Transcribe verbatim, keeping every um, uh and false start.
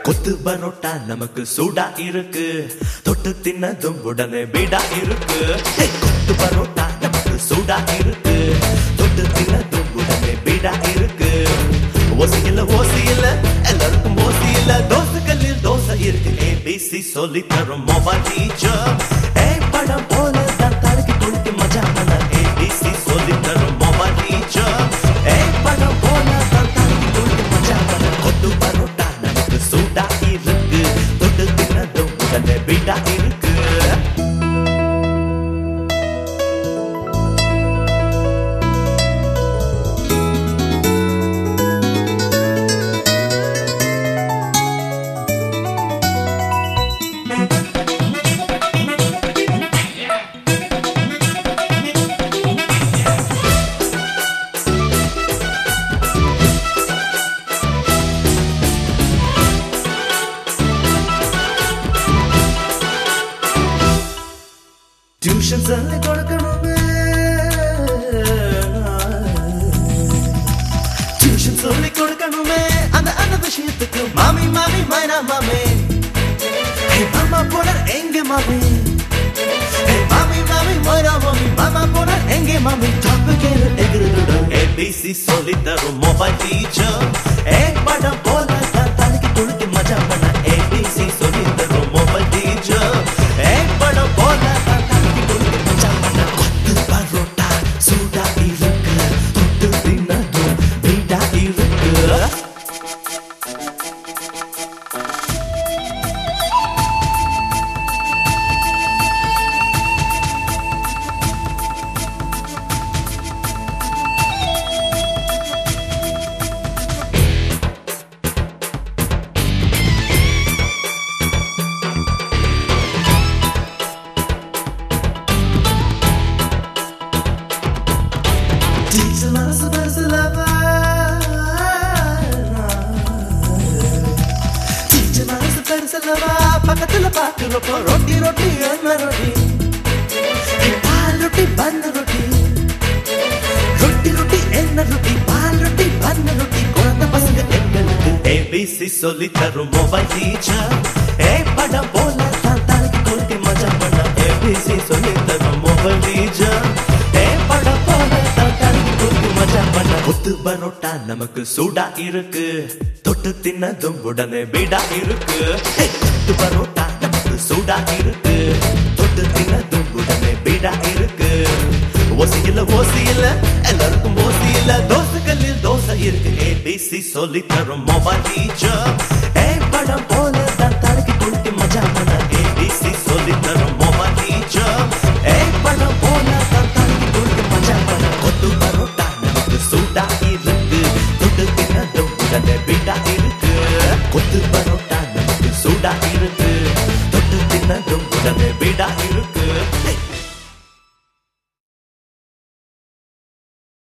கொத்து பரோட்டா நமக்கு சூடா இருக்கு, தொட்டு தின்னதும் உடனே பீடா இருக்கு. கொத்து பரோட்டா நமக்கு சூடா இருக்கு, தொட்டு தின்னதும் உடனே பீடா இருக்கு. ஓசி இல்ல ஓசி இல்ல எல்லாருக்கும் ஓசி இல்ல, தோசை கல்லில் தோசை இருக்கு. ஏபிசி சொல்லி தரும் மொபைல் டீச்சர், ஏ படம் போல தான் தலைக்கு துணிக்கு மஜா பண்ண. ஏபிசி சொல்லி தரும் மொபைல் டீச்சர், ஏ படம் போல தான் தலைக்கு துணிக்கு மஜா பண்ண. கொத்து பரோட்டா நமக்கு சூடா இருக்கு, தொட்டு தின்னதும் உடனே பீடா இருக்கு. டியூஷன் சொல்லி கொடுக்கணுமே, டியூஷன் சொல்லி கொடுக்கணுமே அந்த அந்த விஷயத்துக்கு. மாமி மாமி மைனா மாமி, மாமா போனார் எங்க மாமி, மாமி மாமி மைனா மாமி, மாமா போனார் எங்க மாமி. தப்பு கேளு எகிருதுடன் ஏபிசி சொல்லி தரும் மொபைல் டீச்சர், ஏ படம் போல தான் தலைக்கு துணிக்கு மஜா பண்ண. ஏபிசி சொல்லி தரும் மொபைல் டீச்சர், ஏ படம் போல சூடா இருக்கு, தொட்டு தின்னதும் பீடா இருக்கு. டீச்சர் மனசு மனசுலவா, டீச்சர் மனசு பெருசலவா, பக்கத்துல பாக்குறப்போ ரொட்டி ரொட்டி என்ன ரொட்டி, பால் ரொட்டி பண்ண ரொட்டி, ரொட்டி ரொட்டி என்ன ரொட்டி, பால் ரொட்டி பண்ண ரொட்டி. குழந்தை பசங்க எங்களுக்கு ஏபிசி சொல்லி தரும் மொபைல் டீச்சர், ஏ படம் போல தான் தலைக்கு கொளுத்தி மஜா பண்ண. ஏபிசி சொல்லி தரும் மொபைல் டீச்சர், ஏ படம் போல கொத்து பரோட்டா நமக்கு சூடா இருக்கு, தொட்டு தின்னதும் உடனே பீடா இருக்கு. கொத்து பரோட்டா நமக்கு சூடா இருக்கு, தொட்டு தின்னதும் உடனே பீடா இருக்கு. ஓசி இல்ல ஓசி இல்ல எல்லாருக்கும் ஓசி இல்ல, தோசை கல்லில் தோசை இருக்கு. ஏபிசி சொல்லி தரும் மொபைல் டீச்சர்,